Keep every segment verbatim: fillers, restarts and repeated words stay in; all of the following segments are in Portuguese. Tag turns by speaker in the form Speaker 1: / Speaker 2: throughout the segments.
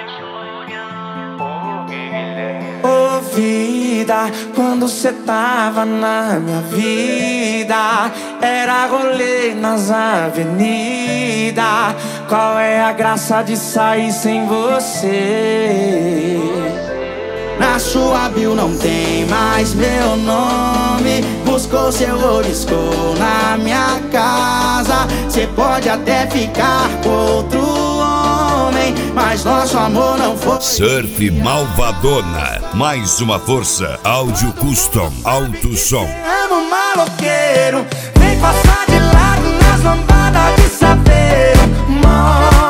Speaker 1: Ô vida, quando cê tava na minha vida, era rolê nas avenidas. Qual é a graça de sair sem você?
Speaker 2: Na sua bio não tem mais meu nome. Buscou seu riscou na minha casa. Cê pode até ficar com outro homem, mas nosso amor não foi.
Speaker 3: Surf Malvadona, mais uma força. Áudio Custom, alto som.
Speaker 1: Amo maloqueiro, vem passar de lado nas lambadas de saveiro. Mó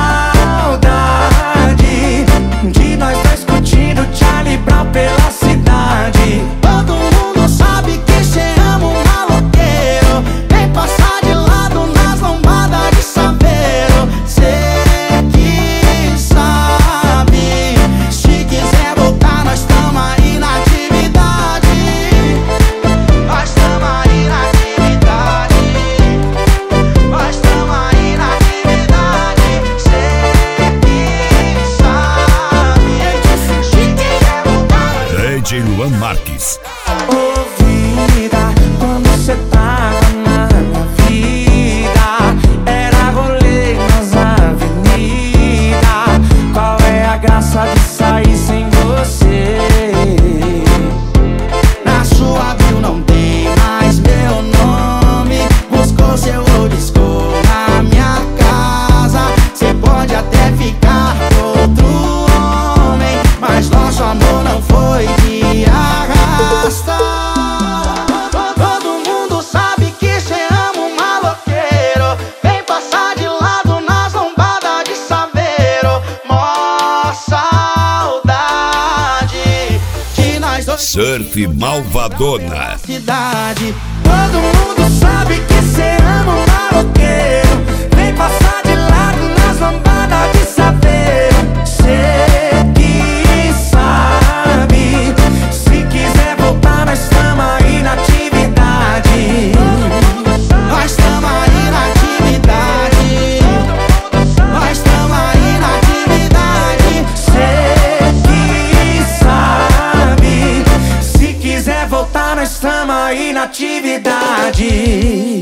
Speaker 1: saudade de nós dois curtindo Charlie Brown pela cidade.
Speaker 2: Todo mundo sabe que cê ama um maloqueiro. Vem passar de lado nas lambadas de saveiro. Cê que sabe, se quiser voltar nós tamo aí na atividade. Nós tamo aí na atividade. Nós tamo aí na atividade. Cê que sabe, se quiser voltar nós.
Speaker 3: D J Luan Marques.
Speaker 1: Ô vida, quando cê tava na minha vida, era rolê nas avenidas. Qual é a graça de sair sem você?
Speaker 2: Na sua bio não tem mais meu nome. Buscou seu riscou na minha casa. Cê pode até ficar com outro homem, mas nosso amor não foi de arrasta. Todo mundo sabe que cê ama um maloqueiro. Vem passar de lado nas lombadas de saveiro. Mó saudade de nós dois.
Speaker 3: Surf Malvadona.
Speaker 2: Cidade.
Speaker 1: Todo mundo sabe que cê ama um maloqueiro. Vem passar de lado nas lambadas de saveiro. Cê que sabe, se quiser voltar nós tamo aí na atividade.
Speaker 2: Nós tamo aí na atividade. Nós tamo aí na atividade.
Speaker 1: Cê que sabe, se quiser voltar nós tamo aí na atividade.